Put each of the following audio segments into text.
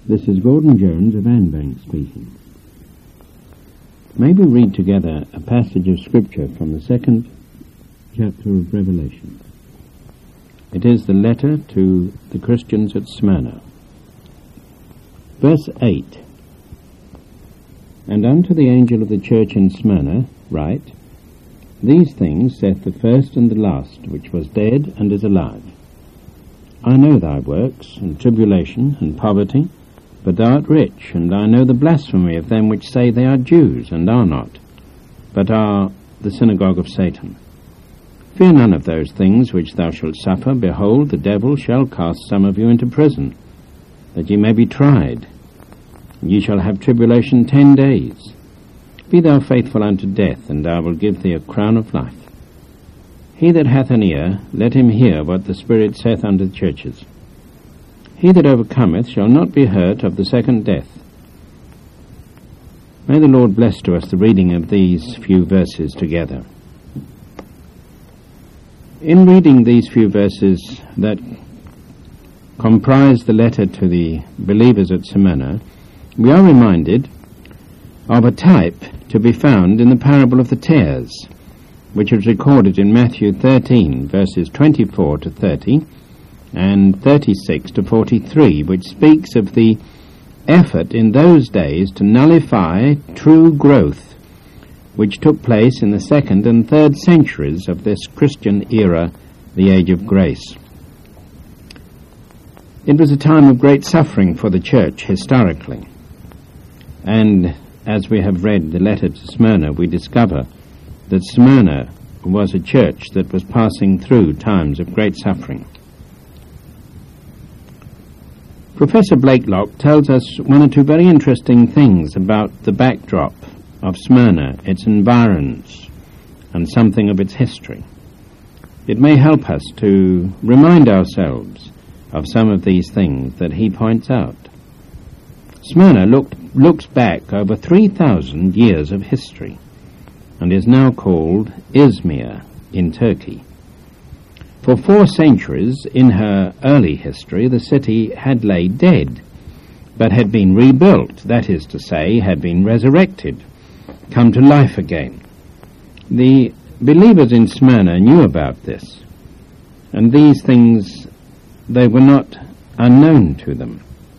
This is Gordon Jones of Anbank speaking. May we read together a passage of Scripture from the 2nd chapter of Revelation. It is the letter to the Christians at Smyrna. Verse 8. And unto the angel of the church in Smyrna write, These things saith the first and the last, which was dead and is alive. I know thy works, and tribulation, and poverty, but thou art rich, and I know the blasphemy of them which say they are Jews, and are not, but are the synagogue of Satan. Fear none of those things which thou shalt suffer. Behold, the devil shall cast some of you into prison, that ye may be tried. Ye shall have tribulation 10 days. Be thou faithful unto death, and I will give thee a crown of life. He that hath an ear, let him hear what the Spirit saith unto the churches. He that overcometh shall not be hurt of the second death. May the Lord bless to us the reading of these few verses together. In reading these few verses that comprise the letter to the believers at Smyrna, we are reminded of a type to be found in the parable of the tares, which is recorded in Matthew 13, verses 24 to 30, and 36 to 43, which speaks of the effort in those days to nullify true growth, which took place in the 2nd and 3rd centuries of this Christian era, the Age of Grace. It was a time of great suffering for the church historically, and as we have read the letter to Smyrna, we discover that Smyrna was a church that was passing through times of great suffering. Professor Blakelock tells us one or two very interesting things about the backdrop of Smyrna, its environs, and something of its history. It may help us to remind ourselves of some of these things that he points out. Smyrna looks back over 3,000 years of history and is now called Izmir in Turkey. For 4 centuries in her early history, the city had lay dead, but had been rebuilt, that is to say, had been resurrected, come to life again. The believers in Smyrna knew about this, and these things, they were not unknown to them.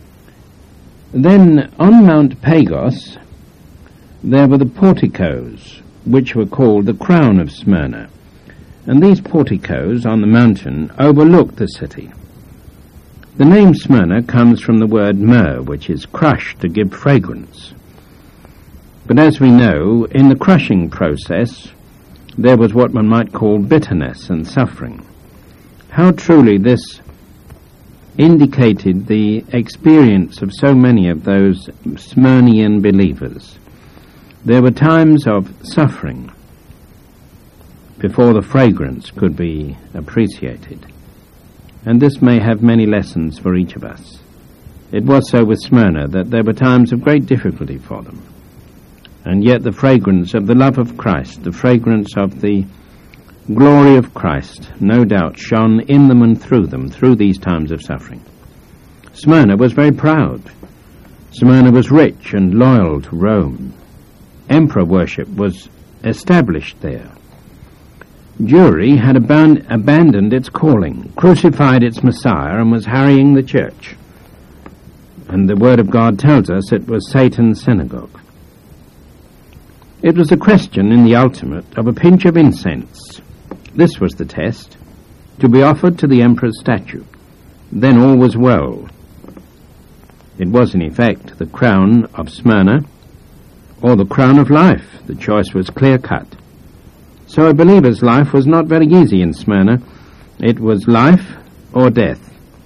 Then on Mount Pagos, there were the porticos, which were called the crown of Smyrna. And these porticos on the mountain overlooked the city. The name Smyrna comes from the word myrrh, which is crushed to give fragrance. But as we know, in the crushing process, there was what one might call bitterness and suffering. How truly this indicated the experience of so many of those Smyrnian believers. There were times of suffering before the fragrance could be appreciated. And this may have many lessons for each of us. It was so with Smyrna that there were times of great difficulty for them. And yet the fragrance of the love of Christ, the fragrance of the glory of Christ, no doubt shone in them and through them, through these times of suffering. Smyrna was very proud. Smyrna was rich and loyal to Rome. Emperor worship was established there. Jewry had abandoned its calling, crucified its Messiah, and was harrying the church. And the Word of God tells us it was Satan's synagogue. It was a question in the ultimate of a pinch of incense. This was the test, to be offered to the emperor's statue. Then all was well. It was in effect the crown of Smyrna, or the crown of life. The choice was clear-cut. So a believer's life was not very easy in Smyrna. It was life or death.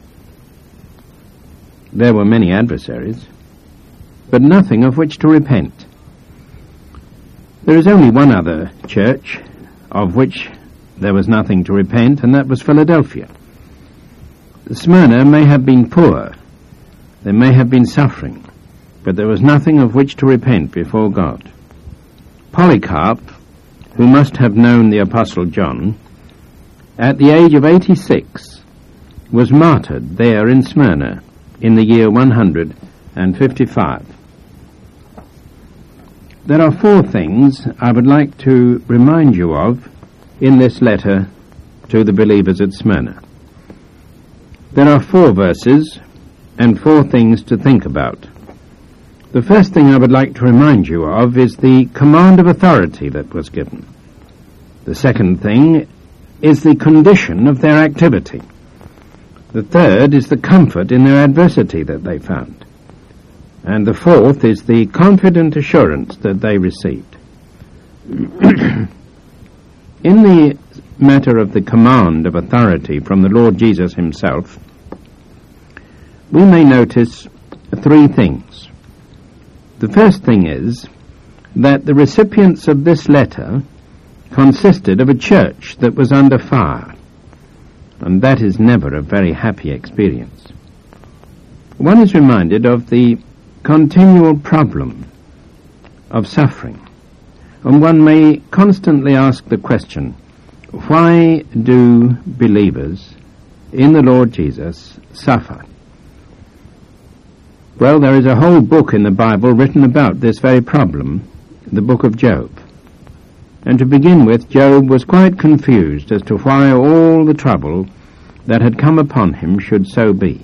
There were many adversaries, but nothing of which to repent. There is only one other church of which there was nothing to repent, and that was Philadelphia. Smyrna may have been poor, there may have been suffering, but there was nothing of which to repent before God. Polycarp, who must have known the Apostle John, at the age of 86, was martyred there in Smyrna in the year 100 and 55. There are 4 things I would like to remind you of in this letter to the believers at Smyrna. There are 4 verses and 4 things to think about. The first thing I would like to remind you of is the command of authority that was given. The second thing is the condition of their activity. The third is the comfort in their adversity that they found. And the fourth is the confident assurance that they received. In the matter of the command of authority from the Lord Jesus himself, we may notice 3 things. The first thing is that the recipients of this letter consisted of a church that was under fire, and that is never a very happy experience. One is reminded of the continual problem of suffering, and one may constantly ask the question, why do believers in the Lord Jesus suffer? Well, there is a whole book in the Bible written about this very problem, the book of Job. And to begin with, Job was quite confused as to why all the trouble that had come upon him should so be.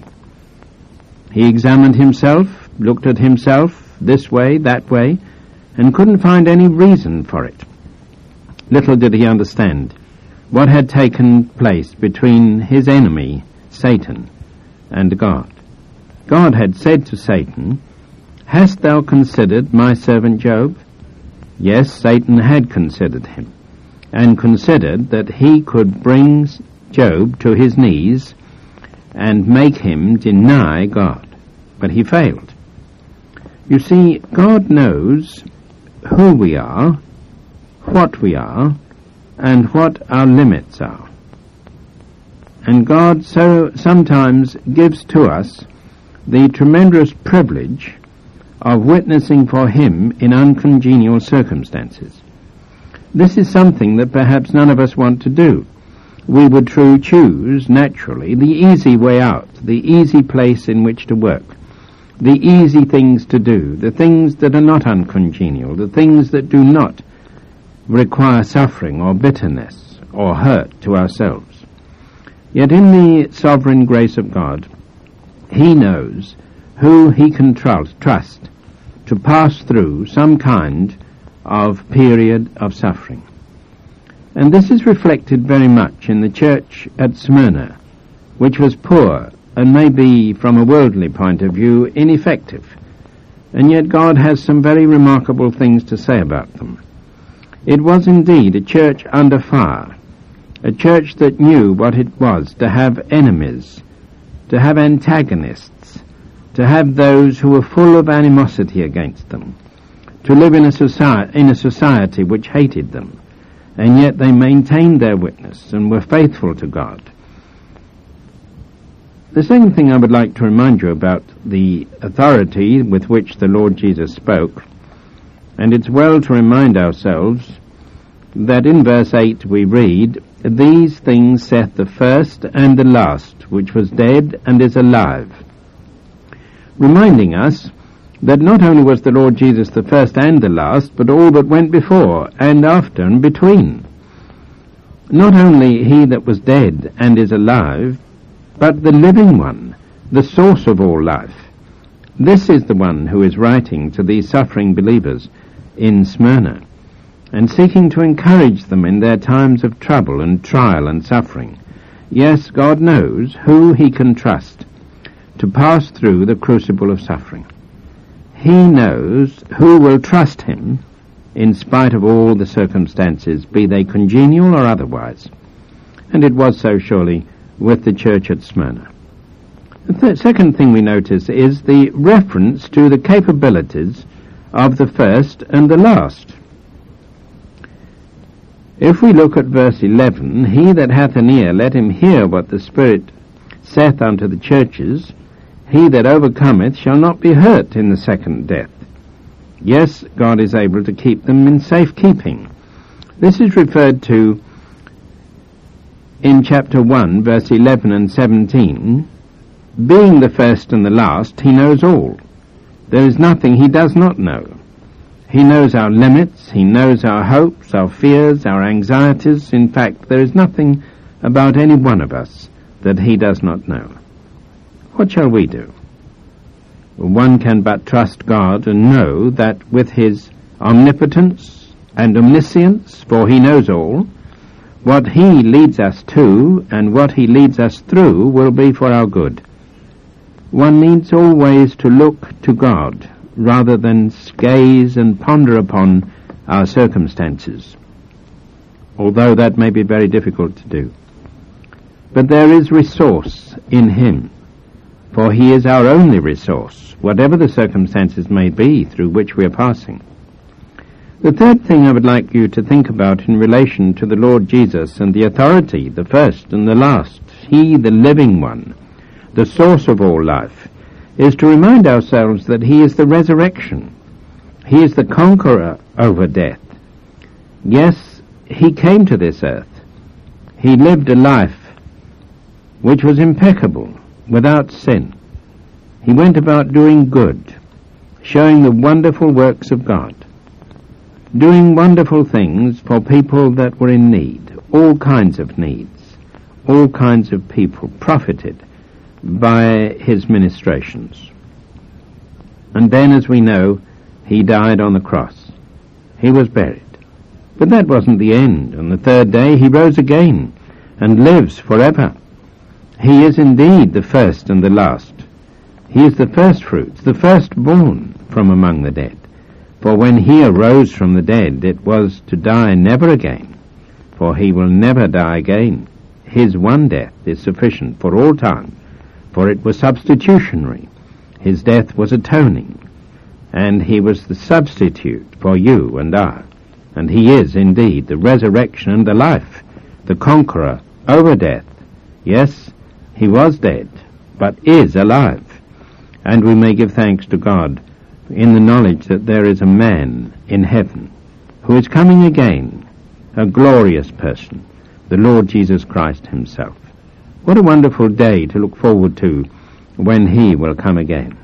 He examined himself, looked at himself this way, that way, and couldn't find any reason for it. Little did he understand what had taken place between his enemy, Satan, and God. God had said to Satan, "Hast thou considered my servant Job?" Yes, Satan had considered him, and considered that he could bring Job to his knees and make him deny God. But he failed. You see, God knows who we are, what we are, and what our limits are. And God so sometimes gives to us the tremendous privilege of witnessing for him in uncongenial circumstances. This is something that perhaps none of us want to do. We would choose, naturally, the easy way out, the easy place in which to work, the easy things to do, the things that are not uncongenial, the things that do not require suffering or bitterness or hurt to ourselves. Yet in the sovereign grace of God, he knows who he can trust to pass through some kind of period of suffering. And this is reflected very much in the church at Smyrna, which was poor and maybe from a worldly point of view ineffective. And yet God has some very remarkable things to say about them. It was indeed a church under fire, a church that knew what it was to have enemies, to have antagonists, to have those who were full of animosity against them, to live in a society which hated them, and yet they maintained their witness and were faithful to God. The second thing I would like to remind you about the authority with which the Lord Jesus spoke, and it's well to remind ourselves that in verse 8 we read, "These things saith the first and the last, which was dead and is alive," reminding us that not only was the Lord Jesus the first and the last, but all that went before and after and between. Not only he that was dead and is alive, but the living one, the source of all life. This is the one who is writing to these suffering believers in Smyrna and seeking to encourage them in their times of trouble and trial and suffering. Yes, God knows who he can trust to pass through the crucible of suffering. He knows who will trust him in spite of all the circumstances, be they congenial or otherwise. And it was so surely with the church at Smyrna. The second thing we notice is the reference to the capabilities of the first and the last. If we look at verse 11, "He that hath an ear, let him hear what the Spirit saith unto the churches. He that overcometh shall not be hurt in the second death." Yes, God is able to keep them in safekeeping. This is referred to in chapter 1, verse 11 and 17. Being the first and the last, he knows all. There is nothing he does not know. He knows our limits, he knows our hopes, our fears, our anxieties. In fact, there is nothing about any one of us that he does not know. What shall we do? One can but trust God and know that with his omnipotence and omniscience, for he knows all, what he leads us to and what he leads us through will be for our good. One needs always to look to God rather than gaze and ponder upon our circumstances, although that may be very difficult to do. But there is resource in him, for he is our only resource, whatever the circumstances may be through which we are passing. The third thing I would like you to think about in relation to the Lord Jesus and the authority, the first and the last, he, the living one, the source of all life, is to remind ourselves that he is the resurrection. He is the conqueror over death. Yes, he came to this earth. He lived a life which was impeccable, without sin. He went about doing good, showing the wonderful works of God, doing wonderful things for people that were in need, all kinds of needs, all kinds of people profited by his ministrations. And then, as we know, he died on the cross. He was buried. But that wasn't the end. On the third day he rose again and lives forever. He is indeed the first and the last. He is the first fruits, the firstborn from among the dead. For when he arose from the dead, it was to die never again, for he will never die again. His one death is sufficient for all time, for it was substitutionary. His death was atoning, and he was the substitute for you and I. And he is indeed the resurrection and the life, the conqueror over death. Yes, he was dead, but is alive. And we may give thanks to God in the knowledge that there is a man in heaven who is coming again, a glorious person, the Lord Jesus Christ himself. What a wonderful day to look forward to when he will come again.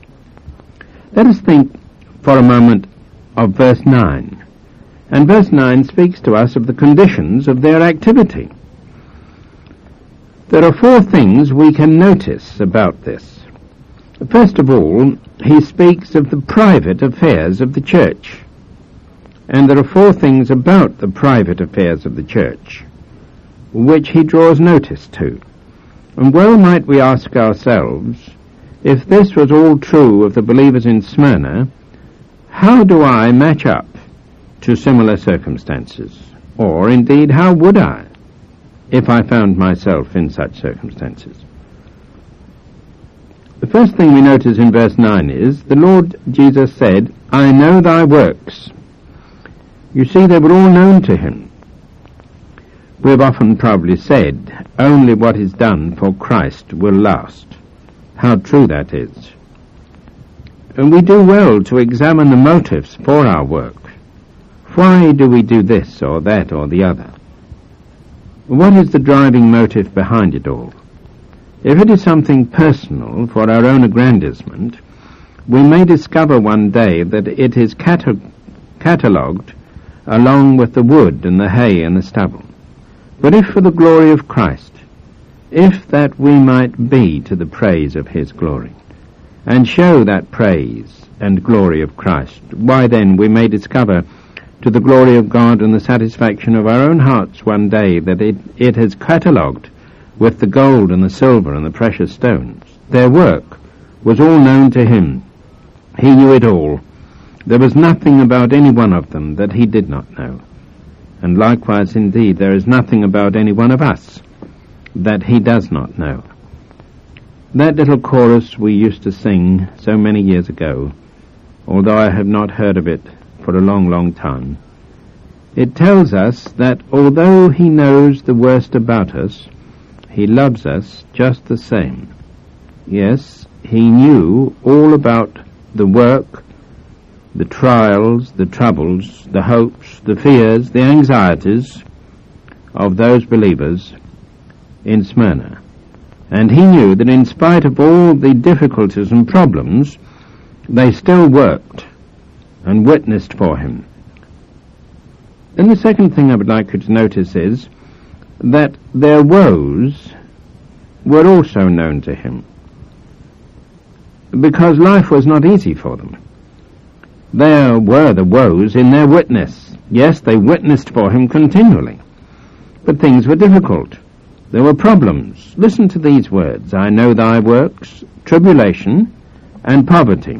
Let us think for a moment of verse 9. And verse 9 speaks to us of the conditions of their activity. There are four things we can notice about this. First of all, he speaks of the private affairs of the church. And there are four things about the private affairs of the church which he draws notice to. And well might we ask ourselves, if this was all true of the believers in Smyrna, how do I match up to similar circumstances? Or, indeed, how would I, if I found myself in such circumstances? The first thing we notice in verse 9 is, the Lord Jesus said, I know thy works. You see, they were all known to him. We have often probably said, only what is done for Christ will last. How true that is. And we do well to examine the motives for our work. Why do we do this or that or the other? What is the driving motive behind it all? If it is something personal for our own aggrandizement, we may discover one day that it is catalogued along with the wood and the hay and the stubble. But if for the glory of Christ, if that we might be to the praise of his glory, and show that praise and glory of Christ, why then we may discover to the glory of God and the satisfaction of our own hearts one day that it has catalogued with the gold and the silver and the precious stones. Their work was all known to him. He knew it all. There was nothing about any one of them that he did not know. And likewise, indeed, there is nothing about any one of us that he does not know. That little chorus we used to sing so many years ago, although I have not heard of it for a long, long time, it tells us that although he knows the worst about us, he loves us just the same. Yes, he knew all about the work, the trials, the troubles, the hopes, the fears, the anxieties of those believers in Smyrna. And he knew that in spite of all the difficulties and problems they still worked and witnessed for him. And the second thing I would like you to notice is that their woes were also known to him, because life was not easy for them. There were the woes in their witness. Yes, they witnessed for him continually, but things were difficult. There were problems. Listen to these words: I know thy works, tribulation and poverty.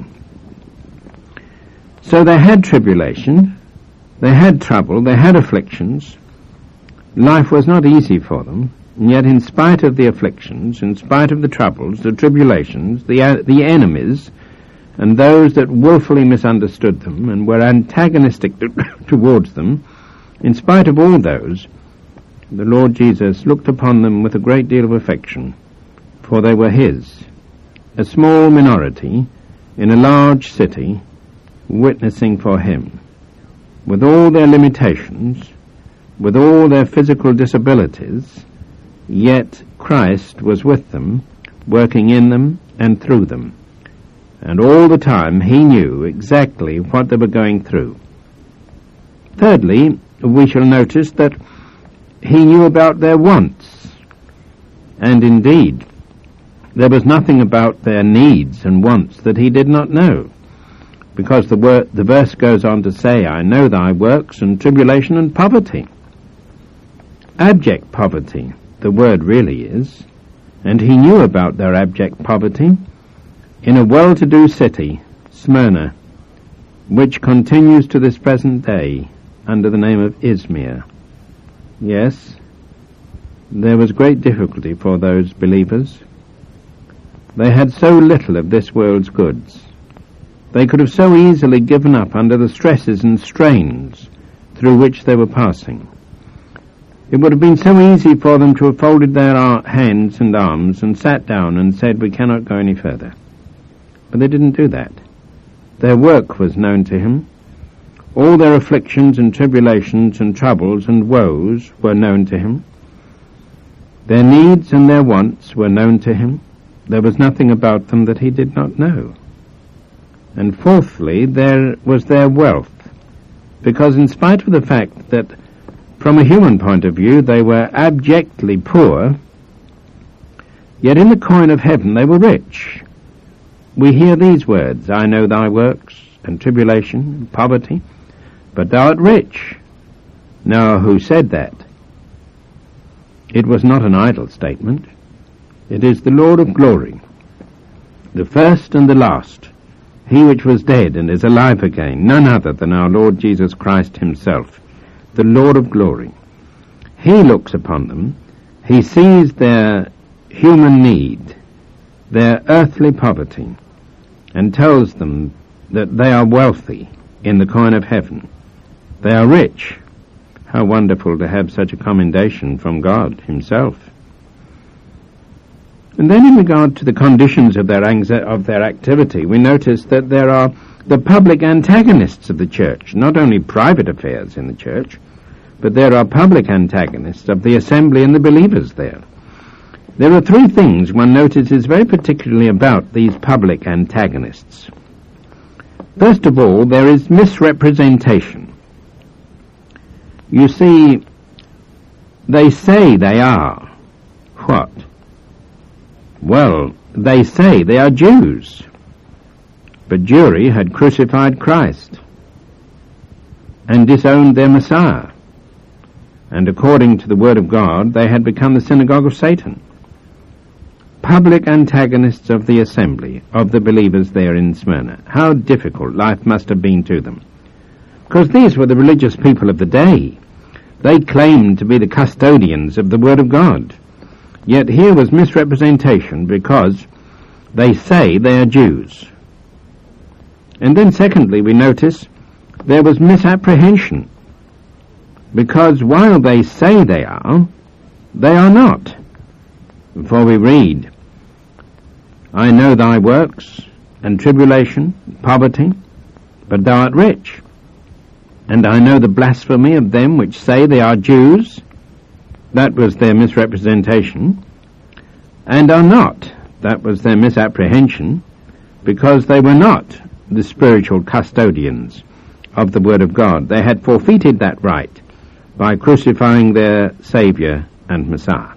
So they had tribulation, they had trouble, they had afflictions. Life was not easy for them, and yet in spite of the afflictions, in spite of the troubles, the tribulations, the enemies, and those that willfully misunderstood them and were antagonistic towards them, in spite of all those, the Lord Jesus looked upon them with a great deal of affection, for they were his, a small minority in a large city, witnessing for him. With all their limitations, with all their physical disabilities, yet Christ was with them, working in them and through them. And all the time he knew exactly what they were going through. Thirdly, we shall notice that he knew about their wants. And indeed, there was nothing about their needs and wants that he did not know. Because the verse goes on to say, I know thy works and tribulation and poverty. Abject poverty, the word really is. And he knew about their abject poverty in a well-to-do city, Smyrna, which continues to this present day under the name of Izmir. Yes, there was great difficulty for those believers. They had so little of this world's goods. They could have so easily given up under the stresses and strains through which they were passing. It would have been so easy for them to have folded their hands and arms and sat down and said, we cannot go any further. But they didn't do that. Their work was known to him. All their afflictions and tribulations and troubles and woes were known to him. Their needs and their wants were known to him. There was nothing about them that he did not know. And fourthly, there was their wealth, because in spite of the fact that from a human point of view they were abjectly poor, yet in the coin of heaven they were rich. We hear these words, I know thy works, and tribulation, and poverty, but thou art rich. Now, who said that? It was not an idle statement. It is the Lord of glory, the first and the last, he which was dead and is alive again, none other than our Lord Jesus Christ himself, the Lord of glory. He looks upon them, he sees their human need, their earthly poverty, and tells them that they are wealthy in the coin of heaven. They are rich. How wonderful to have such a commendation from God himself. And then in regard to the conditions of their activity, we notice that there are the public antagonists of the church, not only private affairs in the church, but there are public antagonists of the assembly and the believers there. There are three things one notices very particularly about these public antagonists. First of all, there is misrepresentation. You see, they say they are what? Well, they say they are Jews, but Jewry had crucified Christ and disowned their Messiah, and according to the Word of God, they had become the synagogue of Satan. Public antagonists of the assembly, of the believers there in Smyrna. How difficult life must have been to them. Because these were the religious people of the day. They claimed to be the custodians of the Word of God. Yet here was misrepresentation because they say they are Jews. And then secondly, we notice there was misapprehension, because while they say they are not. For we read, I know thy works, and tribulation, poverty, but thou art rich. And I know the blasphemy of them which say they are Jews, that was their misrepresentation, and are not, that was their misapprehension, because they were not the spiritual custodians of the Word of God. They had forfeited that right by crucifying their Saviour and Messiah.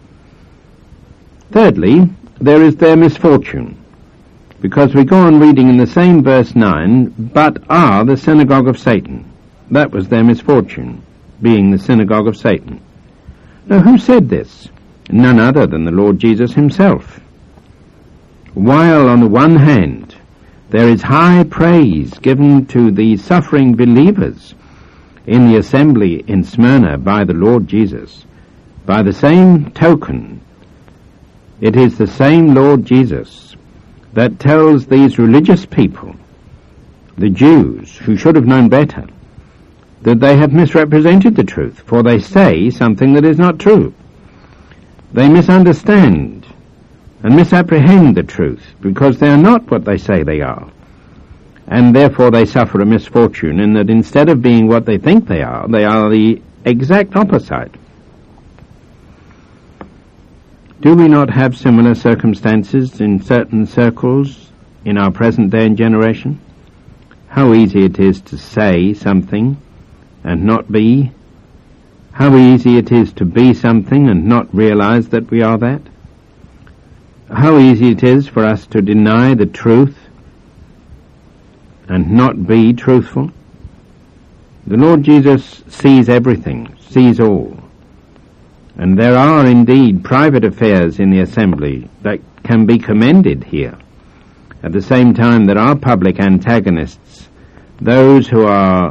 Thirdly, there is their misfortune, because we go on reading in the same verse 9, but are the synagogue of Satan. That was their misfortune, being the synagogue of Satan. Now, who said this? None other than the Lord Jesus himself. While on the one hand there is high praise given to the suffering believers in the assembly in Smyrna by the Lord Jesus, by the same token, it is the same Lord Jesus that tells these religious people, the Jews, who should have known better, that they have misrepresented the truth, for they say something that is not true. They misunderstand and misapprehend the truth, because they are not what they say they are. And therefore they suffer a misfortune in that instead of being what they think they are the exact opposite. Do we not have similar circumstances in certain circles in our present day and generation? How easy it is to say something and not be. How easy it is to be something and not realize that we are that. How easy it is for us to deny the truth and not be truthful. The Lord Jesus sees everything, sees all. And there are indeed private affairs in the assembly that can be commended here. At the same time, there are public antagonists, those who are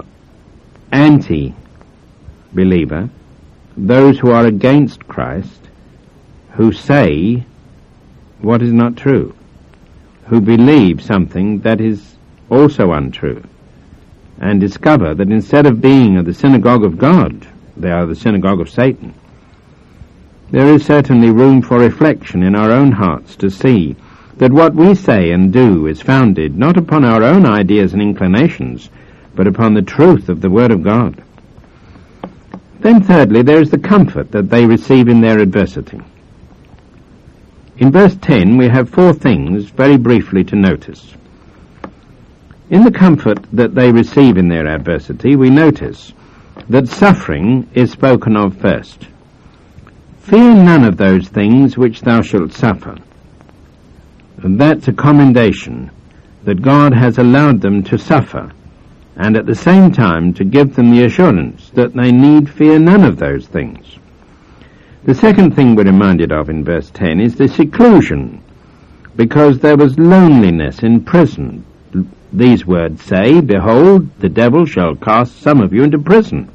anti-believer, those who are against Christ, who say what is not true, who believe something that is also untrue, and discover that instead of being of the synagogue of God, they are the synagogue of Satan. There is certainly room for reflection in our own hearts to see that what we say and do is founded not upon our own ideas and inclinations, but upon the truth of the Word of God. Then thirdly, there is the comfort that they receive in their adversity. In verse 10 we have four things very briefly to notice. In the comfort that they receive in their adversity, we notice that suffering is spoken of first. Fear none of those things which thou shalt suffer. And that's a commendation that God has allowed them to suffer, and at the same time to give them the assurance that they need fear none of those things. The second thing we're reminded of in verse 10 is the seclusion, because there was loneliness in prison. These words say, behold, the devil shall cast some of you into prison.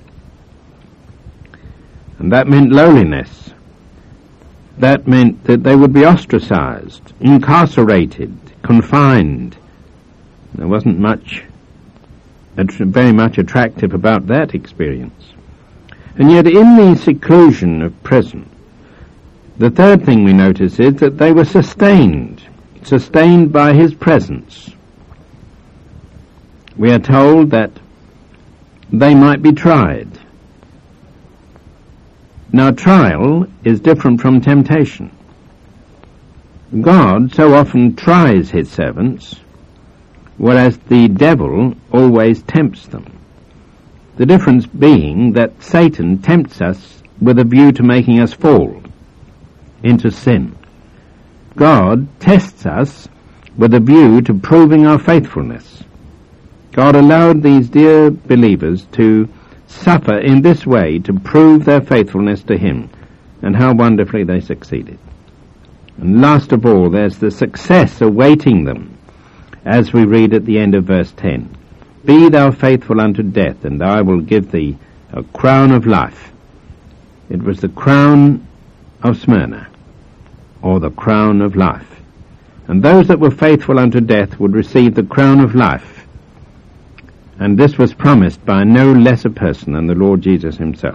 And that meant lowliness. That meant that they would be ostracized, incarcerated, confined. There wasn't very much attractive about that experience. And yet in the seclusion of prison, the third thing we notice is that they were sustained by his presence. We are told that they might be tried. Now, trial is different from temptation. God so often tries his servants, whereas the devil always tempts them. The difference being that Satan tempts us with a view to making us fall into sin. God tests us with a view to proving our faithfulness. God allowed these dear believers to suffer in this way to prove their faithfulness to him, and how wonderfully they succeeded. And last of all, there's the success awaiting them, as we read at the end of verse 10. Be thou faithful unto death, and I will give thee a crown of life. It was the crown of Smyrna, or the crown of life. And those that were faithful unto death would receive the crown of life. And this was promised by no less a person than the Lord Jesus himself.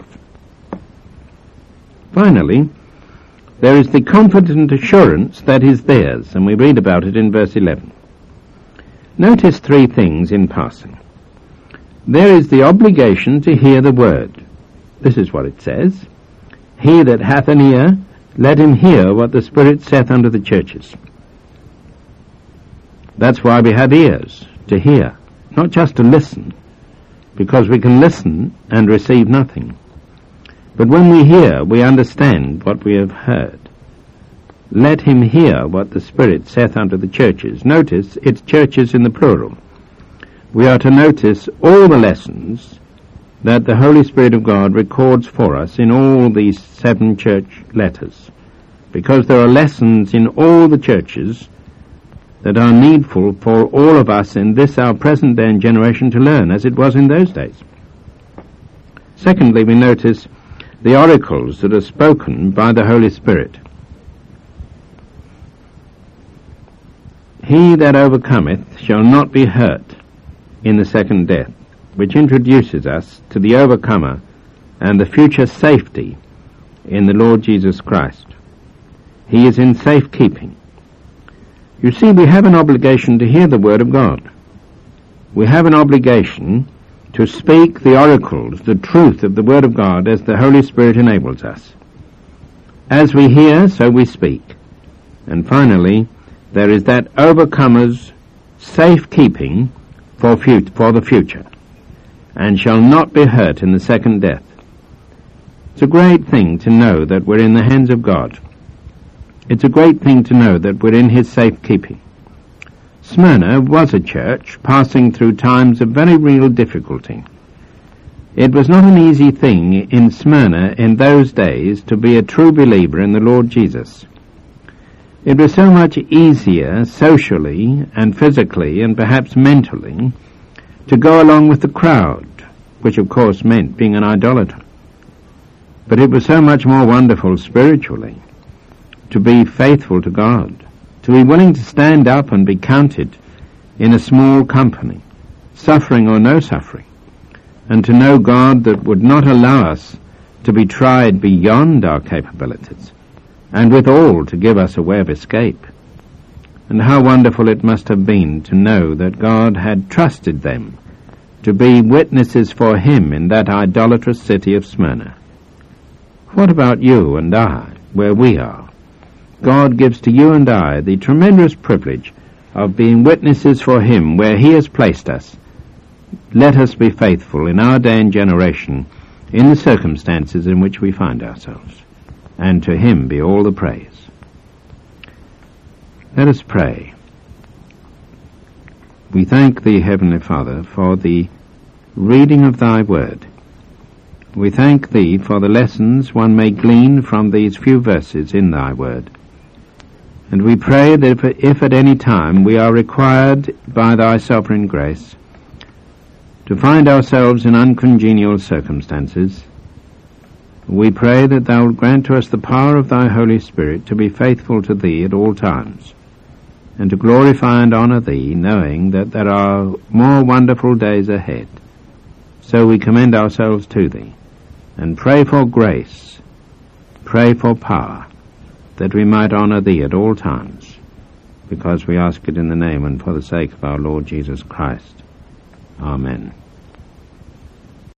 Finally, there is the confident assurance that is theirs, and we read about it in verse 11. Notice three things in passing. There is the obligation to hear the word. This is what it says. He that hath an ear, let him hear what the Spirit saith unto the churches. That's why we have ears, to hear, not just to listen, because we can listen and receive nothing. But when we hear, we understand what we have heard. Let him hear what the Spirit saith unto the churches. Notice, it's churches in the plural. We are to notice all the lessons that the Holy Spirit of God records for us in all these 7 church letters, because there are lessons in all the churches that are needful for all of us in this our present day and generation to learn, as it was in those days. Secondly, we notice the oracles that are spoken by the Holy Spirit. He that overcometh shall not be hurt in the second death, which introduces us to the overcomer and the future safety in the Lord Jesus Christ. He is in safekeeping. You see, we have an obligation to hear the Word of God. We have an obligation to speak the oracles, the truth of the Word of God as the Holy Spirit enables us. As we hear, so we speak. And finally, there is that overcomer's safekeeping for the future, and shall not be hurt in the second death. It's a great thing to know that we're in the hands of God. It's a great thing to know that we're in his safekeeping. Smyrna was a church passing through times of very real difficulty. It was not an easy thing in Smyrna in those days to be a true believer in the Lord Jesus. It was so much easier socially and physically and perhaps mentally to go along with the crowd, which of course meant being an idolater. But it was so much more wonderful spiritually to be faithful to God, to be willing to stand up and be counted in a small company, suffering or no suffering, and to know God that would not allow us to be tried beyond our capabilities, and withal to give us a way of escape. And how wonderful it must have been to know that God had trusted them to be witnesses for him in that idolatrous city of Smyrna. What about you and I, where we are? God gives to you and I the tremendous privilege of being witnesses for him where he has placed us. Let us be faithful in our day and generation in the circumstances in which we find ourselves, and to him be all the praise. Let us pray. We thank thee, Heavenly Father, for the reading of thy word. We thank thee for the lessons one may glean from these few verses in thy word. And we pray that if at any time we are required by thy sovereign grace to find ourselves in uncongenial circumstances, we pray that thou wilt grant to us the power of thy Holy Spirit to be faithful to thee at all times, and to glorify and honor thee, knowing that there are more wonderful days ahead. So we commend ourselves to thee, and pray for grace, pray for power, that we might honor thee at all times, because we ask it in the name and for the sake of our Lord Jesus Christ. Amen.